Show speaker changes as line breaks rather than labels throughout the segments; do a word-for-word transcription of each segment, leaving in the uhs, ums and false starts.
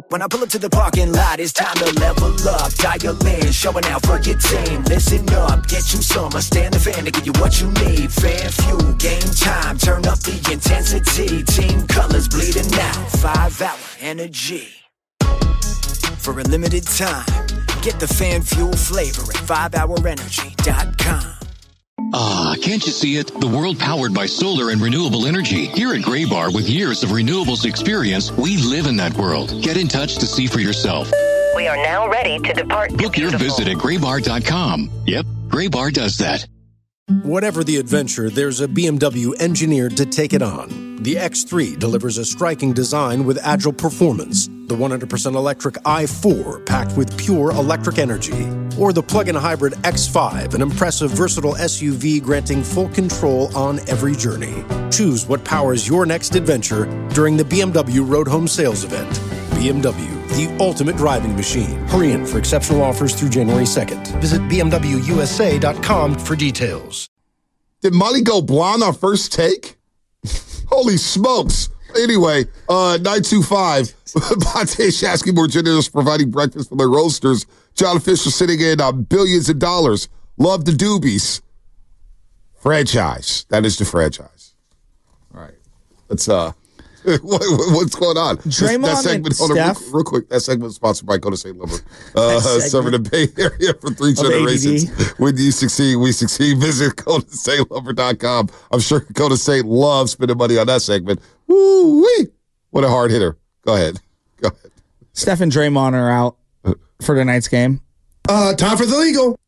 When I pull up to the parking lot, it's time to level up. Dial in, showing out for your team. Listen up, get you some. I stand the fan to give you what you need. Fan fuel, game time, turn up the intensity. Team colors bleeding out, five hour energy. For a limited time, get the fan fuel flavor at five hour energy dot com.
Ah, can't you see it? The world powered by solar and renewable energy. Here at Graybar, with years of renewables experience, we live in that world. Get in touch to see for yourself.
We are now ready to depart.
Book your visit at graybar dot com. Yep, Graybar does that.
Whatever the adventure, there's a B M W engineered to take it on. The X three delivers a striking design with agile performance. The one hundred percent electric i four packed with pure electric energy. Or the plug-in hybrid X five, an impressive, versatile S U V granting full control on every journey. Choose what powers your next adventure during the B M W Road Home Sales Event. B M W, the ultimate driving machine. Hurry in for exceptional offers through January second. Visit b m w u s a dot com for details.
Did Molly go blonde on first take? Holy smokes. Anyway, uh, nine two five, Bonte Shasky, more generous, providing breakfast for their roasters. John Fisher sitting in uh, billions of dollars. Love the doobies. Franchise. That is the franchise. All right. Let's, uh, what, what's going on?
Draymond
that segment,
and
hold on,
Steph.
real, real quick, that segment is sponsored by Golden State Lumber. Uh, serving the Bay Area for three generations. When you succeed, we succeed. Visit golden state lumber dot com. I'm sure Golden State loves spending money on that segment. Woo-wee. What a hard hitter. Go ahead. Go ahead.
Steph and Draymond are out for tonight's game.
Uh, time for the legal.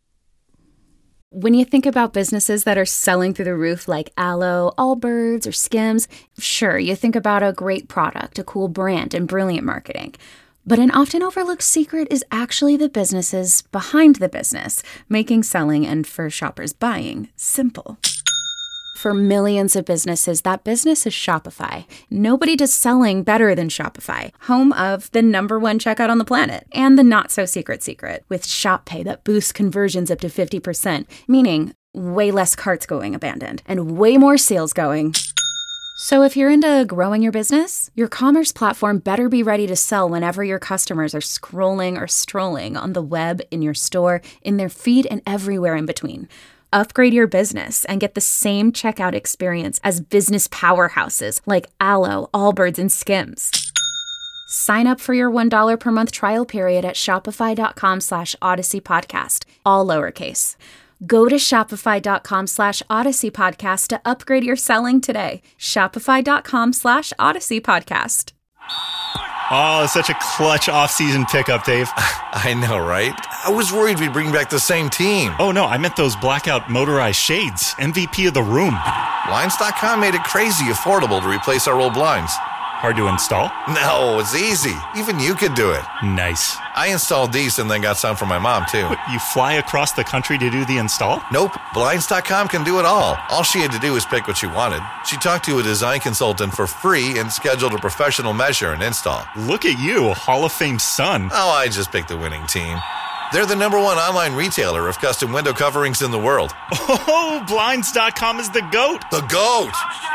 When you think about businesses that are selling through the roof like Aloe, Allbirds, or Skims, sure, you think about a great product, a cool brand, and brilliant marketing. But an often overlooked secret is actually the businesses behind the business, making selling and, for shoppers, buying simple. For millions of businesses, that business is Shopify. Nobody does selling better than Shopify, home of the number one checkout on the planet and the not-so-secret secret with Shop Pay that boosts conversions up to fifty percent, meaning way less carts going abandoned and way more sales going. So if you're into growing your business, your commerce platform better be ready to sell whenever your customers are scrolling or strolling on the web, in your store, in their feed, and everywhere in between. Upgrade your business and get the same checkout experience as business powerhouses like Aloe, Allbirds, and Skims. Sign up for your one dollar per month trial period at shopify.com slash Odyssey Podcast, all lowercase. Go to shopify.com slash Odyssey Podcast to upgrade your selling today. Shopify.com slash Odyssey Podcast.
Oh, such a clutch off-season pickup, Dave.
I know, right? I was worried we'd bring back the same team.
Oh, no, I meant those blackout motorized shades. M V P of the room.
Blinds dot com made it crazy affordable to replace our old blinds.
Hard to install?
No, it's easy. Even you could do it.
Nice.
I installed these and then got some for my mom, too.
What, you fly across the country to do the install?
Nope. Blinds dot com can do it all. All she had to do was pick what she wanted. She talked to a design consultant for free and scheduled a professional measure and install.
Look at you, a Hall of Fame son.
Oh, I just picked the winning team. They're the number one online retailer of custom window coverings in the world.
Oh, Blinds dot com is the GOAT.
The GOAT!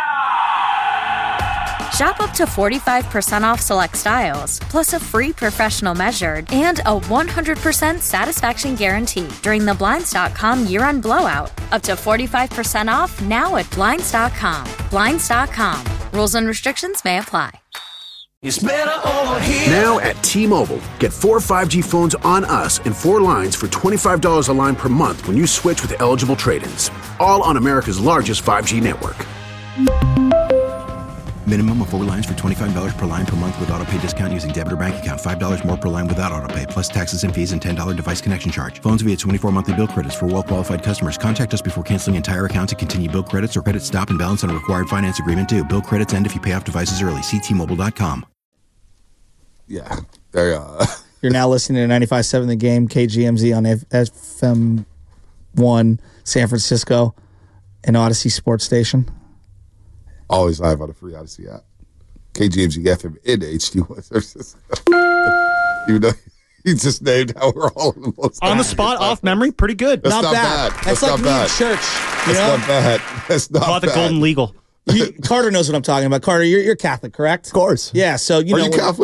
Shop up to forty-five percent off select styles, plus a free professional measured and a one hundred percent satisfaction guarantee during the Blinds dot com year-end blowout. Up to forty-five percent off now at Blinds dot com. Blinds dot com. Rules and restrictions may apply.
It's better over here. Now at T-Mobile, get four five G phones on us and four lines for twenty-five dollars a line per month when you switch with eligible trade-ins. All on America's largest five G network.
Minimum of four lines for twenty-five dollars per line per month with autopay discount using debit or bank account. five dollars more per line without autopay, plus taxes and fees and ten dollars device connection charge. Phones via twenty-four monthly bill credits for well-qualified customers. Contact us before canceling entire account to continue bill credits or credit stop and balance on a required finance agreement due. Bill credits end if you pay off devices early. See T Mobile dot com.
Yeah, there you are.
You're now listening to ninety-five point seven The Game, K G M Z on F M one, San Francisco, and Odyssey Sports Station.
Always live on the free Odyssey app. K G M Z F M in H D one. Even though he just named how we're all in the most
on the spot, off memory, pretty good.
That's
not,
not
bad.
bad.
That's,
That's
like
not
me
bad.
in church. You
That's
know?
not bad. That's not
Bought the
bad.
golden legal.
You, Carter knows what I'm talking about. Carter, you're, you're Catholic, correct?
Of course.
Yeah, so you
Are
know.
you Catholic?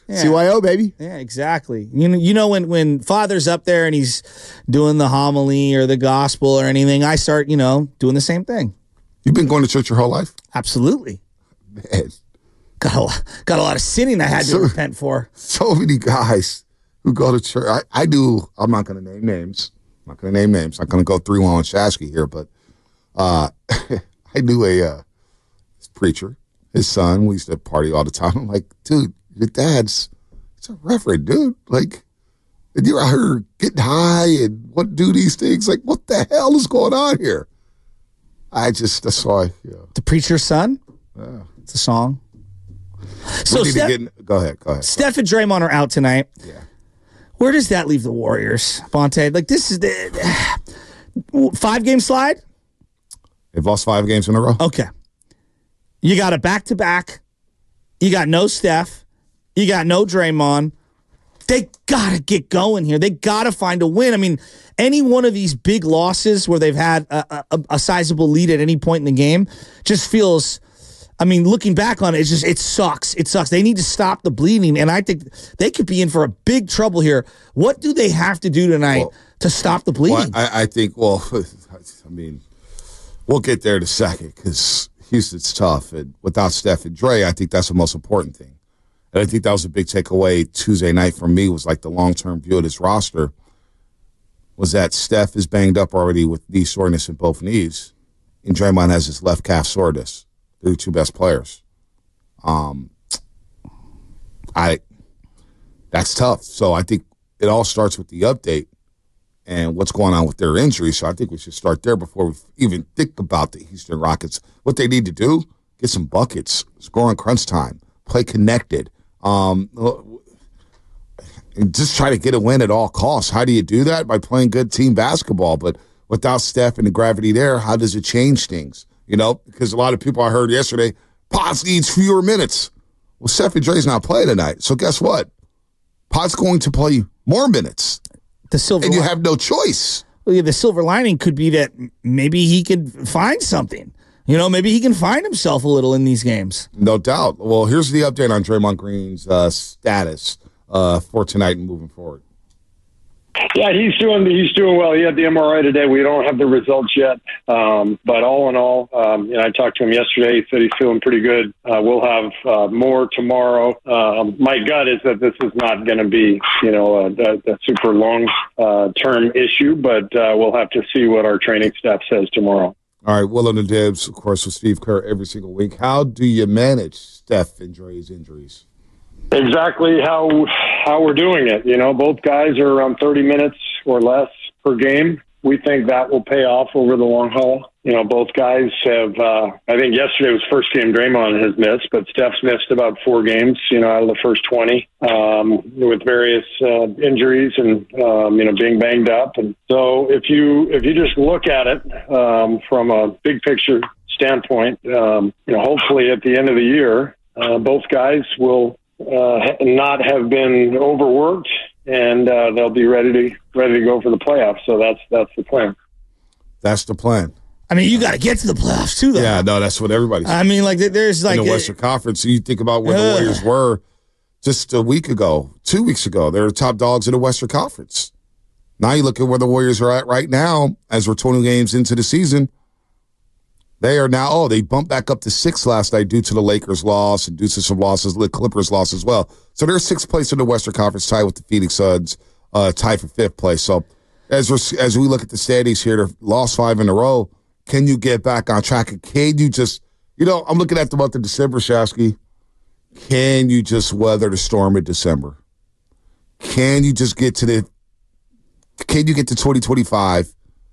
Yeah.
C Y O, baby.
Yeah, exactly. You know, you know when, when Father's up there and he's doing the homily or the gospel or anything, I start, you know, doing the same thing.
You've been going to church your whole life?
Absolutely.
Man.
Got a lot, got a lot of sinning I had to so, repent for.
So many guys who go to church. I, I do. I'm not going to name names. I'm not going to name names. I'm not going to go three one on Shasky here, but uh, I knew a uh, preacher, his son. We used to party all the time. I'm like, dude, your dad's it's a reverend, dude. Like, and you're out here getting high and what do these things? Like, what the hell is going on here? I just, that's why. Yeah.
The preacher's son?
Yeah.
It's a song. So Steph,
get, go ahead, go ahead.
Steph and Draymond are out tonight.
Yeah.
Where does that leave the Warriors, Bonte? Like, this is the five-game slide?
They've lost five games in a row.
Okay. You got a back-to-back. You got no Steph. You got no Draymond. They got to get going here. They got to find a win. I mean, any one of these big losses where they've had a, a, a sizable lead at any point in the game just feels, I mean, looking back on it, it's just, it sucks. It sucks. They need to stop the bleeding, and I think they could be in for a big trouble here. What do they have to do tonight well, to stop the bleeding?
Well, I, I think, well, I mean, we'll get there in a second because Houston's tough. And without Steph and Dre, I think that's the most important thing. And I think that was a big takeaway Tuesday night for me was like the long-term view of this roster was that Steph is banged up already with knee soreness in both knees, and Draymond has his left calf soreness. They're the two best players. Um, I that's tough. So I think it all starts with the update and what's going on with their injuries. So I think we should start there before we even think about the Houston Rockets. What they need to do, get some buckets, score in crunch time, play connected, um, and just try to get a win at all costs. How do you do that? By playing good team basketball. But without Steph and the gravity there, how does it change things? You know, because a lot of people I heard yesterday, Potts needs fewer minutes. Well, Steph and Dre's not playing tonight. So guess what? Potts going to play more minutes.
The silver
and you have no choice.
Well, yeah, the silver lining could be that maybe he could find something. You know, maybe he can find himself a little in these games.
No doubt. Well, here's the update on Draymond Green's uh, status uh, for tonight and moving forward.
Yeah, he's doing he's doing well. He had the M R I today. We don't have the results yet, um, but all in all, um, you know, I talked to him yesterday. He said he's feeling pretty good. Uh, we'll have uh, more tomorrow. Uh, my gut is that this is not going to be, you know, a, a, a super long uh, term issue, but uh, we'll have to see what our training staff says tomorrow.
All right, Will and the Dibs, of course, with Steve Kerr every single week. How do you manage Steph and Dre's injuries?
Exactly how how we're doing it. You know, both guys are around thirty minutes or less per game. We think that will pay off over the long haul. You know, both guys have, uh, I think yesterday was first game Draymond has missed, but Steph's missed about four games, you know, out of the first twenty um, with various uh, injuries and, um, you know, being banged up. And so if you if you just look at it um, from a big picture standpoint, um, you know, hopefully at the end of the year, uh, both guys will Uh, not have been overworked, and uh, they'll be ready to ready to go for the playoffs. So that's that's the plan.
That's the plan.
I mean, you got to get to the playoffs too, though.
Yeah, no, that's what everybody's.
I mean, like there's like
in the Western a, Conference. You think about where uh, the Warriors were just a week ago, two weeks ago. They're the top dogs in the Western Conference. Now you look at where the Warriors are at right now, as we're twenty games into the season. They are now, oh, they bumped back up to six last night due to the Lakers' loss and due to some losses, the Clippers' loss as well. So they're sixth place in the Western Conference, tied with the Phoenix Suns, uh, tied for fifth place. So as we're, as we look at the standings here, they've lost five in a row. Can you get back on track? And can you just, you know, I'm looking at the month of December, Shasky. Can you just weather the storm in December? Can you just get to the, can you get to twenty twenty-five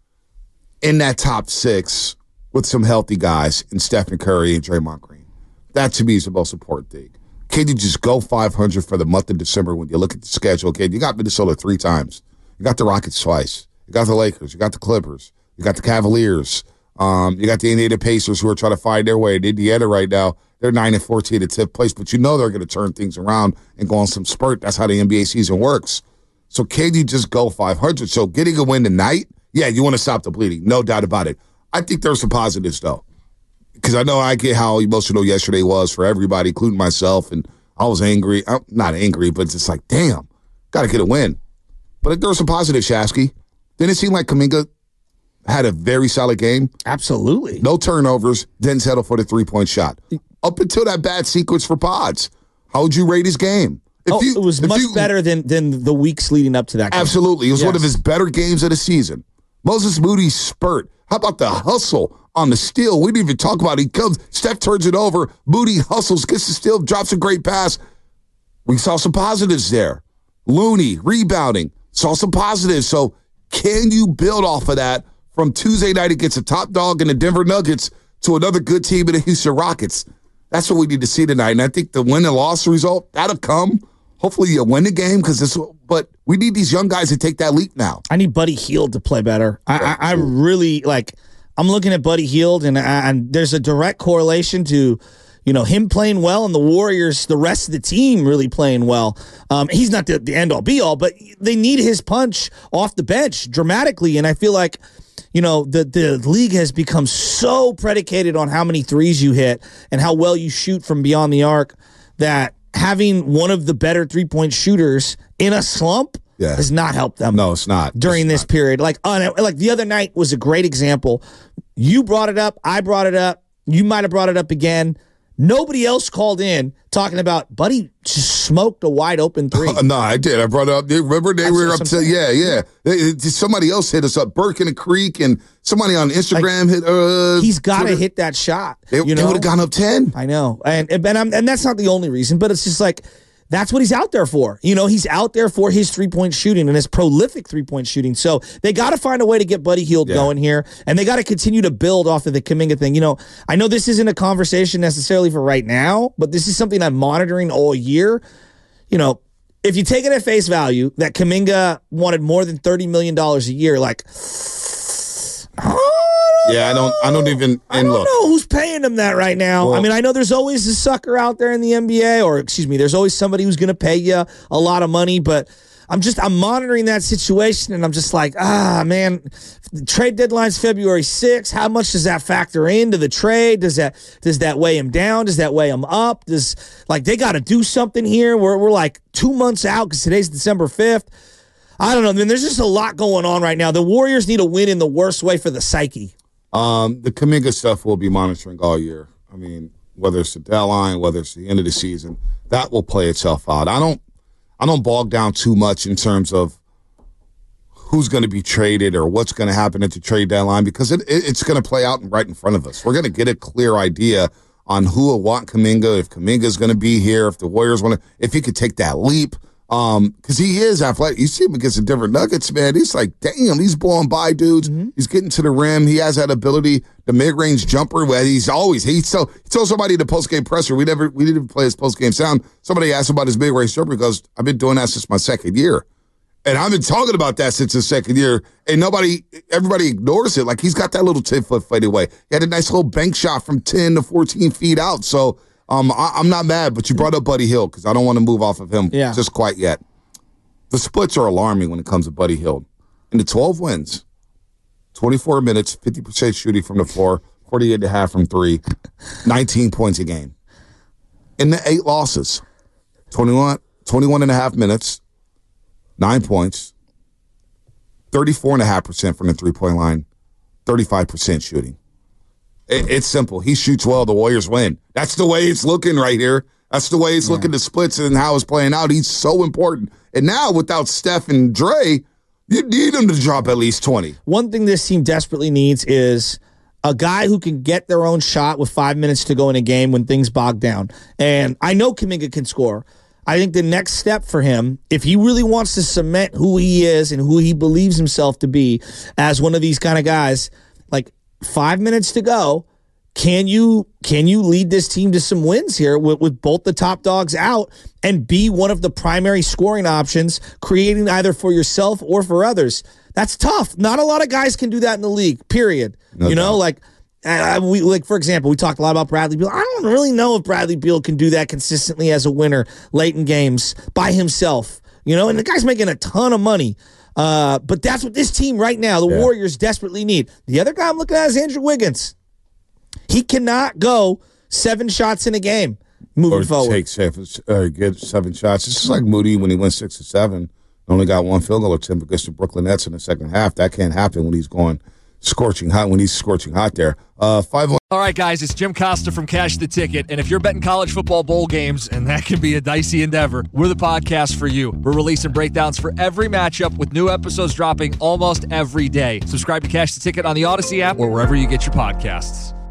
in that top six with some healthy guys in Stephen Curry and Draymond Green? That, to me, is the most important thing. Can you just go five hundred for the month of December when you look at the schedule? Okay, you got Minnesota three times. You got the Rockets twice. You got the Lakers. You got the Clippers. You got the Cavaliers. Um, you got the Indiana Pacers who are trying to find their way. In Indiana right now, they're nine and fourteen at tenth place, but you know they're going to turn things around and go on some spurt. That's how the N B A season works. So can you just go five hundred? So getting a win tonight, yeah, you want to stop the bleeding. No doubt about it. I think there's some positives, though, because I know I get how emotional yesterday was for everybody, including myself, and I was angry. I'm not angry, but it's just like, damn, got to get a win. But there was some positive, Shasky. Didn't it seem like Kuminga had a very solid game?
Absolutely.
No turnovers, didn't settle for the three-point shot. Up until that bad sequence for Pods, how would you rate his game? If
oh,
you,
it was much
you,
better than, than the weeks leading up to that game.
Absolutely. It was
yes.
one of his better games of the season. Moses Moody's spurt. How about the hustle on the steal? We didn't even talk about it. He comes, Steph turns it over. Moody hustles, gets the steal, drops a great pass. We saw some positives there. Looney rebounding. Saw some positives. So can you build off of that from Tuesday night against a top dog in the Denver Nuggets to another good team in the Houston Rockets? That's what we need to see tonight. And I think the win and loss result, that'll come. Hopefully you win the game, because this. But we need these young guys to take that leap now.
I need Buddy Hield to play better. I, I, I really like. I'm looking at Buddy Hield, and, and there's a direct correlation to, you know, him playing well and the Warriors, the rest of the team really playing well. Um, he's not the, the end all be all, but they need his punch off the bench dramatically, and I feel like, you know, the the league has become so predicated on how many threes you hit and how well you shoot from beyond the arc that having one of the better three-point shooters in a slump yeah. has not helped them.
No, it's not.
During
it's
this
not.
period. Like, uh, like the other night was a great example. You brought it up. I brought it up. You might have brought it up again. Nobody else called in talking about Buddy just smoked a wide open three.
Uh, no, I did. I brought it up. Remember, they That's were up to, yeah, yeah. They, somebody else hit us up, Burke in the Creek, and somebody on Instagram like, hit uh
He's got to hit that shot.
They,
you know?
they would have gone up ten.
I know. And, and, I'm, and that's not the only reason, but it's just like, that's what he's out there for. You know, he's out there for his three-point shooting and his prolific three-point shooting. So they got to find a way to get Buddy Hield yeah. going here, and they got to continue to build off of the Kuminga thing. You know, I know this isn't a conversation necessarily for right now, but this is something I'm monitoring all year. You know, if you take it at face value that Kuminga wanted more than thirty million dollars a year, like,
yeah, I don't I don't even and
I don't
look.
know who's paying him that right now. Well, I mean, I know there's always a sucker out there in the N B A, or excuse me, there's always somebody who's going to pay you a lot of money, but I'm just I'm monitoring that situation, and I'm just like, ah, man, the trade deadline's February sixth. How much does that factor into the trade? Does that does that weigh him down? Does that weigh him up? Does like they got to do something here? We're we're like two months out because today's December fifth. I don't know. I mean, there's just a lot going on right now. The Warriors need a win in the worst way for the psyche.
Um, the Kuminga stuff we'll be monitoring all year. I mean, whether it's the deadline, whether it's the end of the season, that will play itself out. I don't, I don't bog down too much in terms of who's going to be traded or what's going to happen at the trade deadline, because it, it, it's going to play out right in front of us. We're going to get a clear idea on who will want Kuminga, if Kuminga is going to be here, if the Warriors want to, if he could take that leap. Um, because he is athletic. You see him against the Denver Nuggets, man. He's like, damn, he's blowing by dudes. Mm-hmm. He's getting to the rim. He has that ability, the mid-range jumper. Where he's always he so he told somebody in the post-game presser. We never we didn't play his post-game sound. Somebody asked about his mid-range jumper because I've been doing that since my second year, and I've been talking about that since his second year. And nobody, everybody ignores it. Like he's got that little ten-foot fadeaway. He had a nice little bank shot from ten to fourteen feet out. So. Um, I, I'm not mad, but you brought up Buddy Hield because I don't want to move off of him
yeah.
just quite yet. The splits are alarming when it comes to Buddy Hield. In the twelve wins, twenty-four minutes, fifty percent shooting from the floor, forty-eight and a half from three, nineteen points a game. In the eight losses, twenty-one, twenty-one and a half minutes, nine points, thirty-four and a half percent from the three-point line, thirty-five percent shooting. It's simple. He shoots well. The Warriors win. That's the way it's looking right here. That's the way it's yeah. looking to splits and how it's playing out. He's so important. And now without Steph and Dre, you need him to drop at least twenty.
One thing this team desperately needs is a guy who can get their own shot with five minutes to go in a game when things bog down. And I know Kuminga can score. I think the next step for him, if he really wants to cement who he is and who he believes himself to be as one of these kind of guys, like, Five minutes to go. Can you can you lead this team to some wins here with, with both the top dogs out and be one of the primary scoring options, creating either for yourself or for others? That's tough. Not a lot of guys can do that in the league, period. No you know, doubt. like uh, we like for example, we talked a lot about Bradley Beal. I don't really know if Bradley Beal can do that consistently as a winner late in games by himself. You know, and the guy's making a ton of money. Uh, but that's what this team right now, the yeah. Warriors, desperately need. The other guy I'm looking at is Andrew Wiggins. He cannot go seven shots in a game. moving
or
forward.
take seven, or get seven shots. It's just like Moody when he went six to seven, only got one field goal attempt against the Brooklyn Nets in the second half. That can't happen when he's going scorching hot. When he's scorching hot there. Uh, five.
All right, guys, it's Jim Costa from Cash the Ticket, and if you're betting college football bowl games, and that can be a dicey endeavor, we're the podcast for you. We're releasing breakdowns for every matchup with new episodes dropping almost every day. Subscribe to Cash the Ticket on the Odyssey app or wherever you get your podcasts.